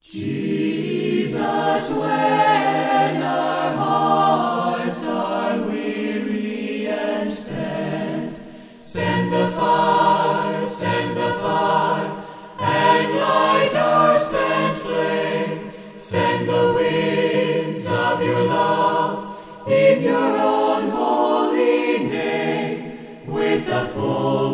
Jesus, when our hearts are weary and spent, send the fire, and light our spent flame. Send the winds of your love in your own holy name, with the full